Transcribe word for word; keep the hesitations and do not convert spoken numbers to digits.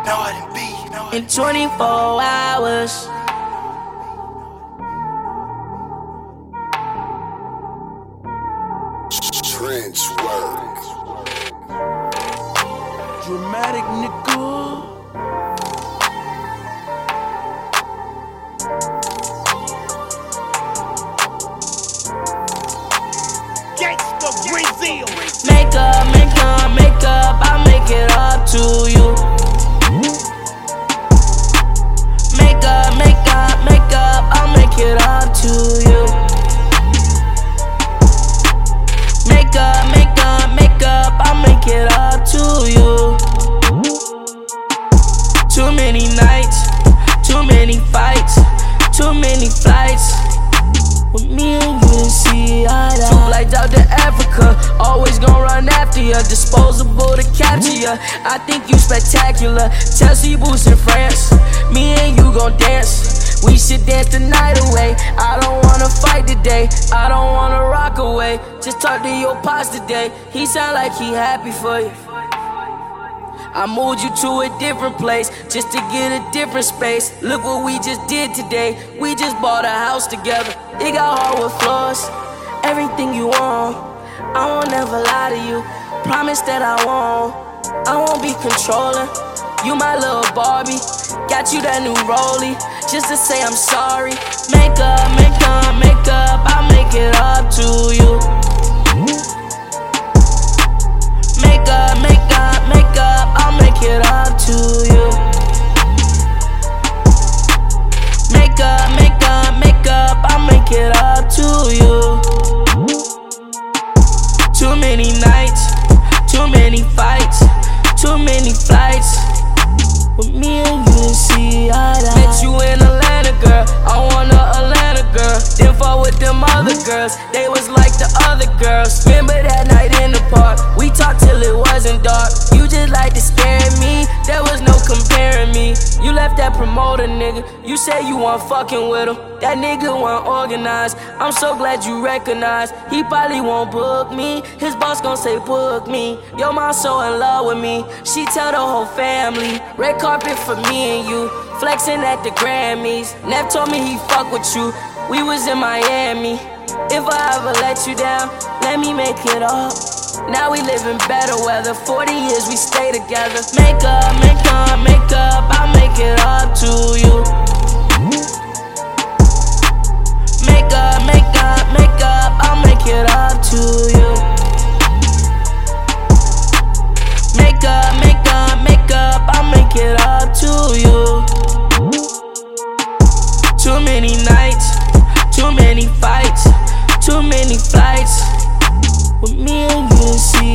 in twenty-four hours. Trench work. Dramatic nigga. Gangsta Brazil. Make up, make up, make up, I'll make it up to you. Make up, make up, make up, I'll make it up to you. Make up, make up, make up, I'll make it up to you. Too many nights, too many fights, too many flights. With me and you didn't see eye to eye. Two flights out to Africa, always gon' run after ya. Disposable to capture ya. I think you spectacular. Chelsea boots in France, me and you gon' dance. We should dance the night away. I don't wanna fight today, I don't wanna rock away. Just talk to your pops today, he sound like he happy for you. I moved you to a different place just to get a different space. Look what we just did today, we just bought a house together. It got hardwood floors, everything you want. I won't never lie to you, promise that I won't. I won't be controlling, you my little Barbie. Got you that new Rollie, just to say I'm sorry. Make up, make up, make up, I'll make it up to you. Make up, make up, make up, I'll make it up to you. Make up, make up, make up, I'll make it up to you. Too many nights, too many fights, too many flights. With me and you didn't see eye to eye. Met you in Atlanta, girl, I want a Atlanta girl. Then fall with them other girls, they was like the other girls. Remember that night in the park, we talked till it wasn't dark. You just like to stare at me, there was no comparing me. You left that promoter nigga, you said you weren't fucking with him. That nigga wasn't organized, I'm so glad you recognize. He probably won't book me, his boss gon' say book me. Your mom so in love with me, she tell the whole family. Red carpet for me and you, flexing at the Grammys. Nev told me he fuck with you, we was in Miami. If I ever let you down, let me make it up. Now we live in better weather, forty years we stay together. Make up, make up, make up, I'll make it up to you. Make up, make up, make up, I'll make it up to you. Make up, make up, make up, I'll make it up to you. Too many nights, too many fights, too many flights. With me and you didn't see